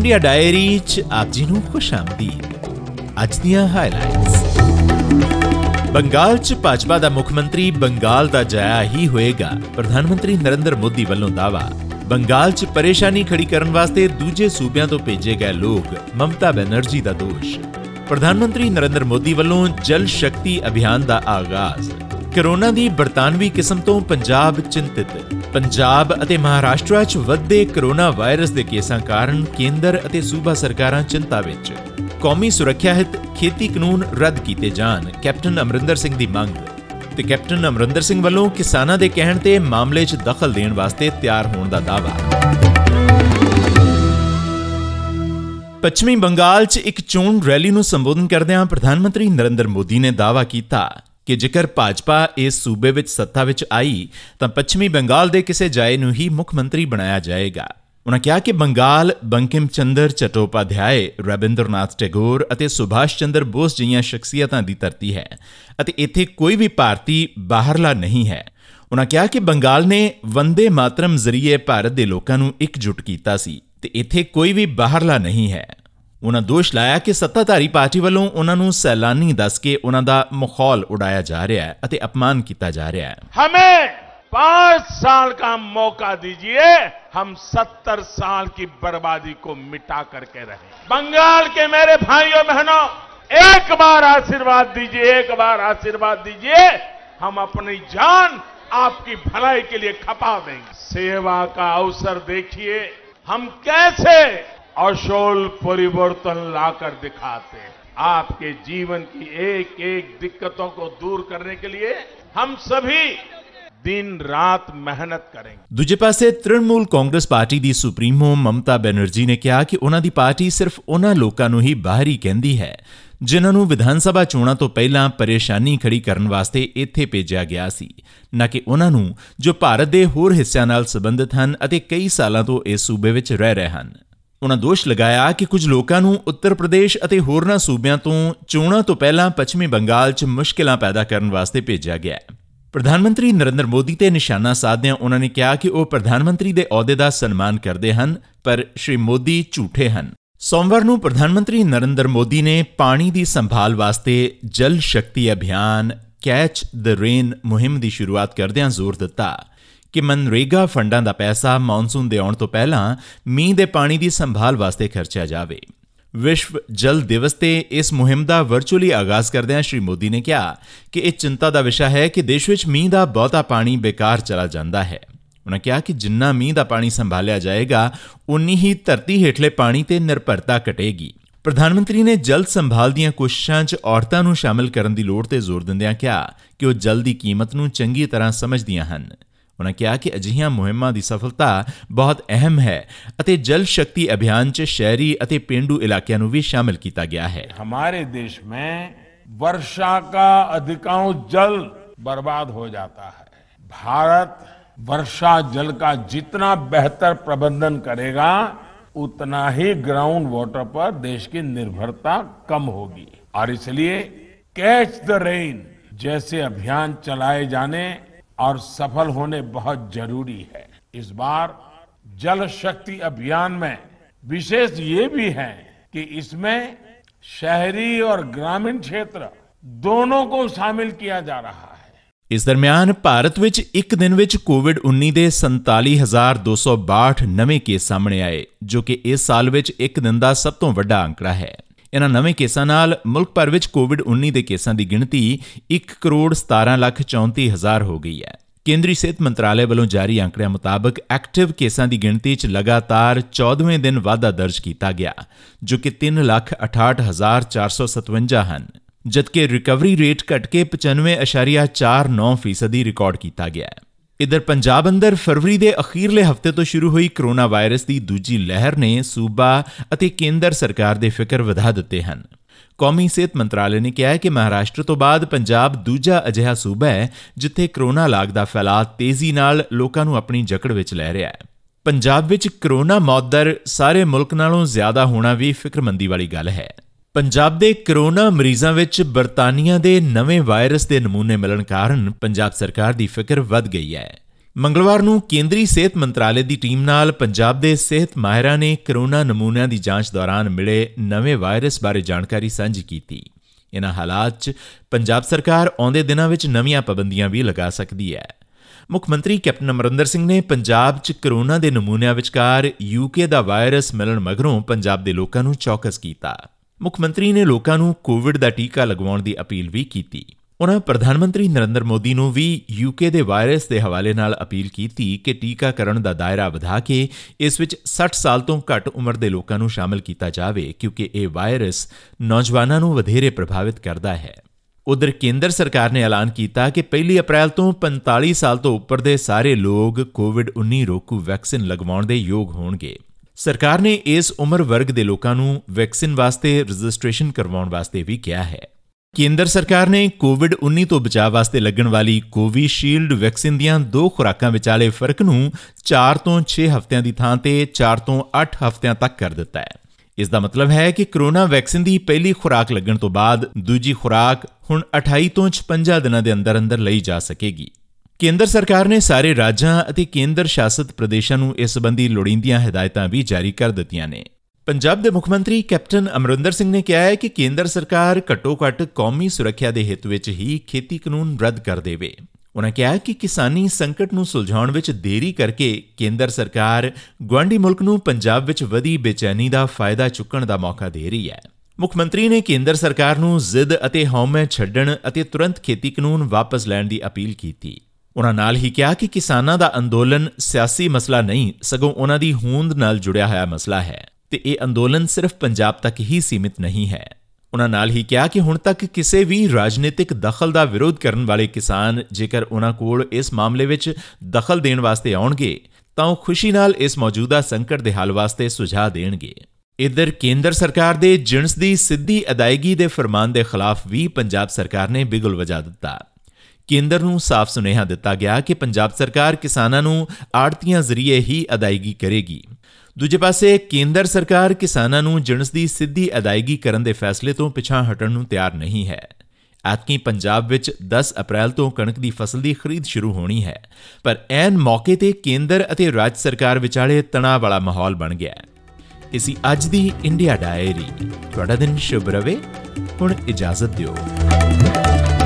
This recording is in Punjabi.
ਇੰਡੀਆ ਡਾਇਰੀ 'ਚ ਆਪ ਜੀ ਨੂੰ ਖੁਸ਼ ਆਮਦੀਦ। ਅੱਜ ਦੀਆਂ ਹਾਈਲਾਈਟਸ। ਬੰਗਾਲ 'ਚ ਭਾਜਪਾ ਦਾ ਮੁੱਖ ਮੰਤਰੀ ਬੰਗਾਲ ਦਾ ਜਾਇਆ ਹੀ ਹੋਏਗਾ, ਪ੍ਰਧਾਨ ਮੰਤਰੀ ਨਰਿੰਦਰ ਮੋਦੀ ਵੱਲੋਂ ਦਾਅਵਾ। ਬੰਗਾਲ 'ਚ ਪਰੇਸ਼ਾਨੀ ਖੜੀ ਕਰਨ ਵਾਸਤੇ ਦੂਜੇ ਸੂਬਿਆਂ ਤੋਂ ਭੇਜੇ ਗਏ ਲੋਕ, ਮਮਤਾ ਬੈਨਰਜੀ ਦਾ ਦੋਸ਼। ਪ੍ਰਧਾਨ ਮੰਤਰੀ ਨਰਿੰਦਰ ਮੋਦੀ ਵੱਲੋਂ ਜਲ ਸ਼ਕਤੀ ਅਭਿਆਨ ਦਾ ਆਗਾਜ਼। ਕੋਰੋਨਾ ਦੀ ਬਰਤਾਨਵੀ ਕਿਸਮ ਤੋਂ ਪੰਜਾਬ ਚਿੰਤਿਤ। ਪੰਜਾਬ ਅਤੇ ਮਹਾਰਾਸ਼ਟਰ 'ਚ ਵੱਧਦੇ ਕੋਰੋਨਾ ਵਾਇਰਸ ਦੇ ਕੇਸਾਂ ਕਾਰਨ ਕੇਂਦਰ ਅਤੇ ਸੂਬਾ ਸਰਕਾਰਾਂ ਚਿੰਤਾ ਵਿੱਚ। ਕੌਮੀ ਸੁਰੱਖਿਆ ਹਿੱਤ ਖੇਤੀ ਕਾਨੂੰਨ ਰੱਦ ਕੀਤੇ ਜਾਣ, ਕੈਪਟਨ ਅਮਰਿੰਦਰ ਸਿੰਘ ਦੀ ਮੰਗ। ਤੇ ਕੈਪਟਨ ਅਮਰਿੰਦਰ ਸਿੰਘ ਵੱਲੋਂ ਕਿਸਾਨਾਂ ਦੇ ਕਹਿਣ ਤੇ ਮਾਮਲੇ 'ਚ ਦਖਲ ਦੇਣ ਵਾਸਤੇ ਤਿਆਰ ਹੋਣ ਦਾ ਦਾਅਵਾ। ਪੱਛਮੀ ਬੰਗਾਲ 'ਚ ਇੱਕ ਚੋਣ ਰੈਲੀ ਨੂੰ ਸੰਬੋਧਨ ਕਰਦਿਆਂ ਪ੍ਰਧਾਨ ਮੰਤਰੀ ਨਰਿੰਦਰ ਮੋਦੀ ਨੇ ਦਾਅਵਾ ਕੀਤਾ ਕਿ ਜੇਕਰ ਭਾਜਪਾ ਇਸ ਸੂਬੇ ਵਿੱਚ ਸੱਤਾ ਵਿੱਚ ਆਈ ਤਾਂ ਪੱਛਮੀ ਬੰਗਾਲ ਦੇ ਕਿਸੇ ਜਾਏ ਨੂੰ ਹੀ ਮੁੱਖ ਮੰਤਰੀ ਬਣਾਇਆ ਜਾਏਗਾ। ਉਨ੍ਹਾਂ ਕਿਹਾ ਕਿ ਬੰਗਾਲ ਬੰਕਿਮ ਚੰਦਰ ਚਟੋਪਾਧਿਆਏ, ਰਵਿੰਦਰਨਾਥ ਟੈਗੋਰ ਅਤੇ ਸੁਭਾਸ਼ ਚੰਦਰ ਬੋਸ ਜਿਹੀਆਂ ਸ਼ਖਸੀਅਤਾਂ ਦੀ ਧਰਤੀ ਹੈ ਅਤੇ ਇੱਥੇ ਕੋਈ ਵੀ ਭਾਰਤੀ ਬਾਹਰਲਾ ਨਹੀਂ ਹੈ। ਉਨ੍ਹਾਂ ਕਿਹਾ ਕਿ ਬੰਗਾਲ ਨੇ ਵੰਦੇ ਮਾਤਰਮ ਜ਼ਰੀਏ ਭਾਰਤ ਦੇ ਲੋਕਾਂ ਨੂੰ ਇਕਜੁੱਟ ਕੀਤਾ ਸੀ ਤੇ ਇੱਥੇ ਕੋਈ ਵੀ ਬਾਹਰਲਾ ਨਹੀਂ ਹੈ। ਉਨ੍ਹਾਂ ਦੋਸ਼ ਲਾਇਆ ਕਿ ਸੱਤਾਧਾਰੀ ਪਾਰਟੀ ਵੱਲੋਂ ਉਨ੍ਹਾਂ ਨੂੰ ਸੈਲਾਨੀ ਦੱਸ ਕੇ ਉਨ੍ਹਾਂ ਦਾ ਮਖੌਲ ਉਡਾਇਆ ਜਾ ਰਿਹਾ ਹੈ ਅਤੇ ਅਪਮਾਨ ਕੀਤਾ ਜਾ ਰਿਹਾ ਹੈ। हमें 5 साल का मौका दीजिए, हम 70 साल की बर्बादी को मिटा करके रहे। बंगाल के मेरे भाइयों बहनों, एक बार आशीर्वाद दीजिए, एक बार आशीर्वाद दीजिए, हम अपनी जान आपकी भलाई के लिए खपा देंगे। सेवा का अवसर देखिए, हम कैसे अशोल परिवर्तन लाकर दिखाते हैं। आपके जीवन की एक एक दिक्कतों को दूर करने के लिए हम सभी दिन रात मेहनत करेंगे। ਦੂਜੇ ਪਾਸੇ ਤ੍ਰਿਣਮੂਲ ਕਾਂਗਰਸ ਪਾਰਟੀ ਦੀ ਸੁਪਰੀਮੋ ਮਮਤਾ ਬੈਨਰਜੀ ਨੇ ਕਿਹਾ ਕਿ ਉਨ੍ਹਾਂ ਦੀ ਪਾਰਟੀ ਸਿਰਫ ਉਨ੍ਹਾਂ ਲੋਕਾਂ ਨੂੰ ਹੀ ਬਾਹਰੀ ਕਹਿੰਦੀ ਹੈ ਜਿਨ੍ਹਾਂ ਨੂੰ ਵਿਧਾਨ ਸਭਾ ਚੋਣਾਂ ਤੋਂ ਪਹਿਲਾਂ ਪਰੇਸ਼ਾਨੀ ਖੜੀ ਕਰਨ ਵਾਸਤੇ ਇੱਥੇ ਭੇਜਿਆ ਗਿਆ ਸੀ, ਨਾ ਕਿ ਉਨ੍ਹਾਂ ਨੂੰ ਜੋ ਭਾਰਤ ਦੇ ਹੋਰ ਹਿੱਸਿਆਂ ਨਾਲ ਸੰਬੰਧਿਤ ਹਨ ਅਤੇ ਕਈ ਸਾਲਾਂ ਤੋਂ ਇਸ ਸੂਬੇ ਵਿੱਚ ਰਹਿ ਰਹੇ ਹਨ। ਉਨ੍ਹਾਂ ਦੋਸ਼ ਲਗਾਇਆ ਕਿ ਕੁਝ ਲੋਕਾਂ ਨੂੰ ਉੱਤਰ ਪ੍ਰਦੇਸ਼ ਅਤੇ ਹੋਰਨਾਂ ਸੂਬਿਆਂ ਤੋਂ ਚੋਣਾਂ ਤੋਂ ਪਹਿਲਾਂ ਪੱਛਮੀ ਬੰਗਾਲ 'ਚ ਮੁਸ਼ਕਿਲਾਂ ਪੈਦਾ ਕਰਨ ਵਾਸਤੇ ਭੇਜਿਆ ਗਿਆ। ਪ੍ਰਧਾਨ ਮੰਤਰੀ ਨਰਿੰਦਰ ਮੋਦੀ ਤੇ ਨਿਸ਼ਾਨਾ ਸਾਧਦਿਆਂ ਉਨ੍ਹਾਂ ਨੇ ਕਿਹਾ ਕਿ ਉਹ ਪ੍ਰਧਾਨ ਮੰਤਰੀ ਦੇ ਅਹੁਦੇ ਦਾ ਸਨਮਾਨ ਕਰਦੇ ਹਨ, ਪਰ ਸ਼੍ਰੀ ਮੋਦੀ ਝੂਠੇ ਹਨ। ਸੋਮਵਾਰ ਨੂੰ ਪ੍ਰਧਾਨ ਮੰਤਰੀ ਨਰਿੰਦਰ ਮੋਦੀ ਨੇ ਪਾਣੀ ਦੀ ਸੰਭਾਲ ਵਾਸਤੇ ਜਲ ਸ਼ਕਤੀ ਅਭਿਆਨ ਕੈਚ ਦ ਰੇਨ ਮੁਹਿੰਮ ਦੀ ਸ਼ੁਰੂਆਤ ਕਰਦਿਆਂ ਜ਼ੋਰ ਦਿੱਤਾ ਕਿ ਮਨਰੇਗਾ ਫੰਡਾਂ ਦਾ ਪੈਸਾ ਮੌਨਸੂਨ ਦੇ ਆਉਣ ਤੋਂ ਪਹਿਲਾਂ ਮੀਂਹ ਦੇ ਪਾਣੀ ਦੀ ਸੰਭਾਲ ਵਾਸਤੇ ਖਰਚਿਆ ਜਾਵੇ। ਵਿਸ਼ਵ ਜਲ ਦਿਵਸ ਤੇ ਇਸ ਮੁਹਿੰਮ ਦਾ ਵਰਚੁਅਲੀ ਆਗਾਜ਼ ਕਰਦਿਆਂ ਸ਼੍ਰੀ ਮੋਦੀ ਨੇ ਕਿਹਾ ਕਿ ਇਹ ਚਿੰਤਾ ਦਾ ਵਿਸ਼ਾ ਹੈ ਕਿ ਦੇਸ਼ ਵਿੱਚ ਮੀਂਹ ਦਾ ਬਹੁਤਾ ਪਾਣੀ ਬੇਕਾਰ ਚਲਾ ਜਾਂਦਾ ਹੈ। ਉਨ੍ਹਾਂ ਕਿਹਾ ਕਿ ਜਿੰਨਾ ਮੀਂਹ ਦਾ ਪਾਣੀ ਸੰਭਾਲਿਆ ਜਾਏਗਾ ਉਨੀ ਹੀ ਧਰਤੀ ਹੇਠਲੇ ਪਾਣੀ ਤੇ ਨਿਰਭਰਤਾ ਘਟੇਗੀ। ਪ੍ਰਧਾਨ ਮੰਤਰੀ ਨੇ ਜਲ ਸੰਭਾਲ ਦੀਆਂ ਕੋਸ਼ਿਸ਼ਾਂ 'ਚ ਔਰਤਾਂ ਨੂੰ ਸ਼ਾਮਲ ਕਰਨ ਦੀ ਲੋੜ ਤੇ ਜ਼ੋਰ ਦਿੰਦਿਆਂ ਕਿਹਾ ਕਿ ਉਹ ਜਲ ਦੀ ਕੀਮਤ ਨੂੰ ਚੰਗੀ ਤਰ੍ਹਾਂ ਸਮਝਦੀਆਂ ਹਨ। ਉਨ੍ਹਾਂ ਕਿਹਾ ਕਿ ਅਜਿਹੀਆਂ ਮੁਹਿੰਮਾਂ ਦੀ ਸਫਲਤਾ ਬਹੁਤ ਅਹਿਮ ਹੈ ਅਤੇ ਜਲ ਸ਼ਕਤੀ ਅਭਿਆਨ 'ਚ ਸ਼ਹਿਰੀ ਅਤੇ ਪੇਂਡੂ ਇਲਾਕਿਆਂ ਨੂੰ ਵੀ ਸ਼ਾਮਲ ਕੀਤਾ ਗਿਆ ਹੈ। हमारे देश में वर्षा का अधिकांश जल बर्बाद हो जाता है। भारत वर्षा जल का जितना बेहतर प्रबंधन करेगा उतना ही ग्राउंड वाटर पर देश की निर्भरता कम होगी और इसलिए कैच द रेन जैसे अभियान चलाए जाने और सफल होने बहुत जरूरी है। इस बार जल शक्ति अभियान में विशेष ये भी है कि इसमें शहरी और ग्रामीण क्षेत्र दोनों को शामिल किया जा रहा है। ਇਸ ਦਰਮਿਆਨ ਭਾਰਤ ਵਿੱਚ ਇੱਕ ਦਿਨ ਵਿੱਚ ਕੋਵਿਡ-19 ਦੇ 47,262 ਨਵੇਂ ਕੇਸ ਸਾਹਮਣੇ ਆਏ, ਜੋ ਕਿ ਇਸ ਸਾਲ ਵਿੱਚ ਇੱਕ ਦਿਨ ਦਾ ਸਭ ਤੋਂ ਵੱਡਾ ਅੰਕੜਾ ਹੈ। ਇਨ੍ਹਾਂ ਨਵੇਂ ਕੇਸਾਂ ਨਾਲ ਮੁਲਕ ਭਰ ਵਿੱਚ ਕੋਵਿਡ-19 ਦੇ ਕੇਸਾਂ ਦੀ ਗਿਣਤੀ 1,17,34,000 ਹੋ ਗਈ ਹੈ। ਕੇਂਦਰੀ ਸਿਹਤ ਮੰਤਰਾਲੇ ਵੱਲੋਂ ਜਾਰੀ ਅੰਕੜਿਆਂ ਮੁਤਾਬਕ ਐਕਟਿਵ ਕੇਸਾਂ ਦੀ ਗਿਣਤੀ 'ਚ ਲਗਾਤਾਰ 14ਵੇਂ ਦਿਨ ਵਾਧਾ ਦਰਜ ਕੀਤਾ ਗਿਆ, ਜੋ ਕਿ 3,68,457 ਹਨ, ਜਦਕਿ ਰਿਕਵਰੀ ਰੇਟ ਘਟ ਕੇ 95.49% ਰਿਕਾਰਡ ਕੀਤਾ ਗਿਆ। ਇਧਰ ਪੰਜਾਬ ਅੰਦਰ ਫਰਵਰੀ ਦੇ ਅਖੀਰਲੇ ਹਫ਼ਤੇ ਤੋਂ ਸ਼ੁਰੂ ਹੋਈ ਕੋਰੋਨਾ ਵਾਇਰਸ ਦੀ ਦੂਜੀ ਲਹਿਰ ਨੇ ਸੂਬਾ ਅਤੇ ਕੇਂਦਰ ਸਰਕਾਰ ਦੇ ਫਿਕਰ ਵਧਾ ਦਿੱਤੇ ਹਨ। ਕੌਮੀ ਸਿਹਤ ਮੰਤਰਾਲੇ ਨੇ ਕਿਹਾ ਕਿ ਮਹਾਰਾਸ਼ਟਰ ਤੋਂ ਬਾਅਦ ਪੰਜਾਬ ਦੂਜਾ ਅਜਿਹਾ ਸੂਬਾ ਹੈ ਜਿੱਥੇ ਕੋਰੋਨਾ ਲਾਗ ਦਾ ਫੈਲਾਅ ਤੇਜ਼ੀ ਨਾਲ ਲੋਕਾਂ ਨੂੰ ਆਪਣੀ ਜਕੜ ਵਿੱਚ ਲੈ ਰਿਹਾ ਹੈ। ਪੰਜਾਬ ਵਿੱਚ ਕੋਰੋਨਾ ਮੌਤ ਦਰ ਸਾਰੇ ਮੁਲਕ ਨਾਲੋਂ ਜ਼ਿਆਦਾ ਹੋਣਾ ਵੀ ਫਿਕਰਮੰਦੀ ਵਾਲੀ ਗੱਲ ਹੈ। ਪੰਜਾਬ ਦੇ ਕੋਰੋਨਾ ਮਰੀਜ਼ਾਂ ਵਿੱਚ ਬਰਤਾਨੀਆ ਦੇ ਨਵੇਂ ਵਾਇਰਸ ਦੇ ਨਮੂਨੇ ਮਿਲਣ ਕਾਰਨ ਪੰਜਾਬ ਸਰਕਾਰ ਦੀ ਫਿਕਰ ਵੱਧ ਗਈ ਹੈ। ਮੰਗਲਵਾਰ ਨੂੰ ਕੇਂਦਰੀ ਸਿਹਤ ਮੰਤਰਾਲੇ ਦੀ ਟੀਮ ਨਾਲ ਪੰਜਾਬ ਦੇ ਸਿਹਤ ਮਾਹਿਰਾਂ ਨੇ ਕਰੋਨਾ ਨਮੂਨਿਆਂ ਦੀ ਜਾਂਚ ਦੌਰਾਨ ਮਿਲੇ ਨਵੇਂ ਵਾਇਰਸ ਬਾਰੇ ਜਾਣਕਾਰੀ ਸਾਂਝੀ ਕੀਤੀ। ਇਨ੍ਹਾਂ ਹਾਲਾਤ 'ਚ ਪੰਜਾਬ ਸਰਕਾਰ ਆਉਂਦੇ ਦਿਨਾਂ ਵਿੱਚ ਨਵੀਆਂ ਪਾਬੰਦੀਆਂ ਵੀ ਲਗਾ ਸਕਦੀ ਹੈ। ਮੁੱਖ ਮੰਤਰੀ ਕੈਪਟਨ ਅਮਰਿੰਦਰ ਸਿੰਘ ਨੇ ਪੰਜਾਬ 'ਚ ਕਰੋਨਾ ਦੇ ਨਮੂਨਿਆਂ ਵਿਚਕਾਰ UK ਦਾ ਵਾਇਰਸ ਮਿਲਣ ਮਗਰੋਂ ਪੰਜਾਬ ਦੇ ਲੋਕਾਂ ਨੂੰ ਚੌਕਸ ਕੀਤਾ। ਮੁੱਖ ਮੰਤਰੀ ਨੇ ਲੋਕਾਂ ਨੂੰ ਕੋਵਿਡ ਦਾ ਟੀਕਾ ਲਗਵਾਉਣ ਦੀ ਅਪੀਲ ਵੀ ਕੀਤੀ। ਉਨ੍ਹਾਂ ਪ੍ਰਧਾਨ ਮੰਤਰੀ ਨਰਿੰਦਰ ਮੋਦੀ ਨੂੰ ਵੀ UK ਦੇ ਵਾਇਰਸ ਦੇ ਹਵਾਲੇ ਨਾਲ ਅਪੀਲ ਕੀਤੀ ਕਿ ਟੀਕਾਕਰਨ ਦਾ ਦਾਇਰਾ ਵਧਾ ਕੇ ਇਸ ਵਿੱਚ 60 ਸਾਲ ਤੋਂ ਘੱਟ ਉਮਰ ਦੇ ਲੋਕਾਂ ਨੂੰ ਸ਼ਾਮਲ ਕੀਤਾ ਜਾਵੇ, ਕਿਉਂਕਿ ਇਹ ਵਾਇਰਸ ਨੌਜਵਾਨਾਂ ਨੂੰ ਵਧੇਰੇ ਪ੍ਰਭਾਵਿਤ ਕਰਦਾ ਹੈ। ਉਧਰ ਕੇਂਦਰ ਸਰਕਾਰ ਨੇ ਐਲਾਨ ਕੀਤਾ ਕਿ 1 ਅਪ੍ਰੈਲ ਤੋਂ 45 ਸਾਲ ਤੋਂ ਉੱਪਰ ਦੇ ਸਾਰੇ ਲੋਕ ਕੋਵਿਡ-19 ਰੋਕੂ ਵੈਕਸੀਨ ਲਗਵਾਉਣ ਦੇ ਯੋਗ ਹੋਣਗੇ। ਸਰਕਾਰ ਨੇ ਇਸ ਉਮਰ ਵਰਗ ਦੇ ਲੋਕਾਂ ਨੂੰ ਵੈਕਸੀਨ ਵਾਸਤੇ ਰਜਿਸਟ੍ਰੇਸ਼ਨ ਕਰਵਾਉਣ ਵਾਸਤੇ ਵੀ ਕਿਹਾ ਹੈ। ਕੇਂਦਰ ਸਰਕਾਰ ਨੇ ਕੋਵਿਡ-19 ਤੋਂ ਬਚਾਅ ਵਾਸਤੇ ਲੱਗਣ ਵਾਲੀ ਕੋਵੀਸ਼ੀਲਡ ਵੈਕਸੀਨ ਦੀਆਂ 2 ਖੁਰਾਕਾਂ ਵਿਚਾਲੇ ਫਰਕ ਨੂੰ 4 ਤੋਂ 6 ਹਫ਼ਤਿਆਂ ਦੀ ਥਾਂ ਤੇ 4 ਤੋਂ 8 ਹਫ਼ਤਿਆਂ ਤੱਕ ਕਰ ਦਿੱਤਾ ਹੈ। ਇਸ ਦਾ ਮਤਲਬ ਹੈ ਕਿ ਕਰੋਨਾ ਵੈਕਸੀਨ ਦੀ ਪਹਿਲੀ ਖੁਰਾਕ ਲੱਗਣ ਤੋਂ ਬਾਅਦ ਦੂਜੀ ਖੁਰਾਕ ਹੁਣ 28 ਤੋਂ 56 ਦਿਨਾਂ ਦੇ ਅੰਦਰ ਲਈ ਜਾ ਸਕੇਗੀ। ਕੇਂਦਰ ਸਰਕਾਰ ਨੇ ਸਾਰੇ ਰਾਜਾਂ ਅਤੇ ਕੇਂਦਰ ਸ਼ਾਸਿਤ ਪ੍ਰਦੇਸ਼ਾਂ ਨੂੰ ਇਸ ਸੰਬੰਧੀ ਲੋੜੀਂਦੀਆਂ ਹਦਾਇਤਾਂ ਵੀ ਜਾਰੀ ਕਰ ਦਿੱਤੀਆਂ ਨੇ। ਪੰਜਾਬ ਦੇ ਮੁੱਖ ਮੰਤਰੀ ਕੈਪਟਨ ਅਮਰਿੰਦਰ ਸਿੰਘ ਨੇ ਕਿਹਾ ਹੈ ਕਿ ਕੇਂਦਰ ਸਰਕਾਰ ਘੱਟੋ-ਘੱਟ ਕੌਮੀ ਸੁਰੱਖਿਆ ਦੇ ਹਿੱਤ ਵਿੱਚ ਹੀ ਖੇਤੀ ਕਾਨੂੰਨ ਰੱਦ ਕਰ ਦੇਵੇ। ਉਨ੍ਹਾਂ ਕਿਹਾ ਕਿ ਕਿਸਾਨੀ ਸੰਕਟ ਨੂੰ ਸੁਲਝਾਉਣ ਵਿੱਚ ਦੇਰੀ ਕਰਕੇ ਕੇਂਦਰ ਸਰਕਾਰ ਗੁਆਂਢੀ ਮੁਲਕ ਨੂੰ ਪੰਜਾਬ ਵਿੱਚ ਵਧੀ ਬੇਚੈਨੀ ਦਾ ਫਾਇਦਾ ਚੁੱਕਣ ਦਾ ਮੌਕਾ ਦੇ ਰਹੀ ਹੈ। ਮੁੱਖ ਮੰਤਰੀ ਨੇ ਕੇਂਦਰ ਸਰਕਾਰ ਨੂੰ ਜ਼ਿੱਦ ਅਤੇ ਹਉਮੈ ਛੱਡਣ ਅਤੇ ਤੁਰੰਤ ਖੇਤੀ ਕਾਨੂੰਨ ਵਾਪਸ ਲੈਣ ਦੀ ਅਪੀਲ ਕੀਤੀ। ਉਨ੍ਹਾਂ ਨਾਲ ਹੀ ਕਿਹਾ ਕਿ ਕਿਸਾਨਾਂ ਦਾ ਅੰਦੋਲਨ ਸਿਆਸੀ ਮਸਲਾ ਨਹੀਂ, ਸਗੋਂ ਉਨ੍ਹਾਂ ਦੀ ਹੋਂਦ ਨਾਲ ਜੁੜਿਆ ਹੋਇਆ ਮਸਲਾ ਹੈ ਤੇ ਇਹ ਅੰਦੋਲਨ ਸਿਰਫ ਪੰਜਾਬ ਤੱਕ ਹੀ ਸੀਮਿਤ ਨਹੀਂ ਹੈ। ਉਨ੍ਹਾਂ ਨਾਲ ਹੀ ਕਿਹਾ ਕਿ ਹੁਣ ਤੱਕ ਕਿਸੇ ਵੀ ਰਾਜਨੀਤਿਕ ਦਖਲ ਦਾ ਵਿਰੋਧ ਕਰਨ ਵਾਲੇ ਕਿਸਾਨ ਜੇਕਰ ਉਨ੍ਹਾਂ ਕੋਲ ਇਸ ਮਾਮਲੇ ਵਿੱਚ ਦਖਲ ਦੇਣ ਵਾਸਤੇ ਆਉਣਗੇ ਤਾਂ ਉਹ ਖੁਸ਼ੀ ਨਾਲ ਇਸ ਮੌਜੂਦਾ ਸੰਕਟ ਦੇ ਹੱਲ ਵਾਸਤੇ ਸੁਝਾਅ ਦੇਣਗੇ। ਇੱਧਰ ਕੇਂਦਰ ਸਰਕਾਰ ਦੇ ਜਿਣਸ ਦੀ ਸਿੱਧੀ ਅਦਾਇਗੀ ਦੇ ਫਰਮਾਨ ਦੇ ਖਿਲਾਫ ਵੀ ਪੰਜਾਬ ਸਰਕਾਰ ਨੇ ਬਿਗਲ ਵਜਾ ਦਿੱਤਾ। ਕੇਂਦਰ ਨੂੰ ਸਾਫ਼ ਸੁਨੇਹਾ ਦਿੱਤਾ ਗਿਆ ਕਿ ਪੰਜਾਬ ਸਰਕਾਰ ਕਿਸਾਨਾਂ ਨੂੰ ਆੜ੍ਹਤੀਆਂ ਜ਼ਰੀਏ ਹੀ ਅਦਾਇਗੀ ਕਰੇਗੀ। ਦੂਜੇ ਪਾਸੇ ਕੇਂਦਰ ਸਰਕਾਰ ਕਿਸਾਨਾਂ ਨੂੰ ਜਿਣਸ ਦੀ ਸਿੱਧੀ ਅਦਾਇਗੀ ਕਰਨ ਦੇ ਫੈਸਲੇ ਤੋਂ ਪਿਛਾਂਹ ਹਟਣ ਨੂੰ ਤਿਆਰ ਨਹੀਂ ਹੈ। ਐਤਕੀ ਪੰਜਾਬ ਵਿੱਚ 10 ਅਪ੍ਰੈਲ ਤੋਂ ਕਣਕ ਦੀ ਫਸਲ ਦੀ ਖਰੀਦ ਸ਼ੁਰੂ ਹੋਣੀ ਹੈ, ਪਰ ਐਨ ਮੌਕੇ ਤੇ ਕੇਂਦਰ ਅਤੇ ਰਾਜ ਸਰਕਾਰ ਵਿਚਾਲੇ ਤਣਾਅ ਵਾਲਾ ਮਾਹੌਲ ਬਣ ਗਿਆ ਹੈ। ਇਸੀ ਅੱਜ ਦੀ ਇੰਡੀਆ ਡਾਇਰੀ। ਤੁਹਾਡਾ ਦਿਨ ਸ਼ੁਭ ਰਵੇ। ਹੁਣ ਇਜਾਜ਼ਤ ਦਿਓ।